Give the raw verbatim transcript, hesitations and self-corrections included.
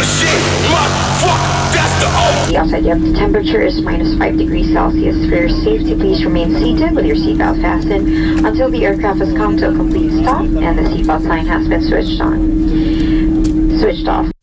The outside depth temperature is minus five degrees Celsius. For your safety, please remain seated with your seatbelt fastened until the aircraft has come to a complete stop and the seatbelt sign has been switched on. Switched off.